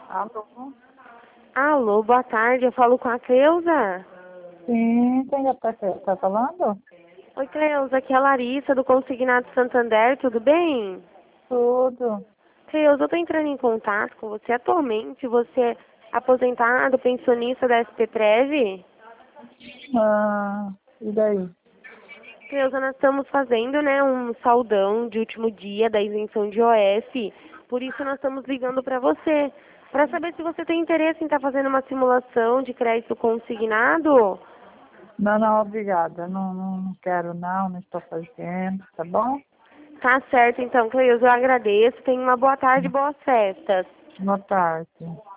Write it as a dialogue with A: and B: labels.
A: Alô?
B: Alô, boa tarde, eu falo com a Cleusa.
A: Sim, quem tá falando?
B: Oi, Cleusa, aqui é a Larissa do Consignado Santander, tudo bem?
A: Tudo.
B: Cleusa, eu tô entrando em contato com você atualmente, você é aposentado, pensionista da SP
A: Ah, e daí?
B: Cleusa, nós estamos fazendo, né, um saldão de último dia da isenção de OF, por isso nós estamos ligando para você, para saber se você tem interesse em estar fazendo uma simulação de crédito consignado.
A: Não, não, obrigada. Não quero não estou fazendo, tá bom?
B: Tá certo, então, Cleusa, eu agradeço. Tenha uma boa tarde e boas festas.
A: Boa tarde.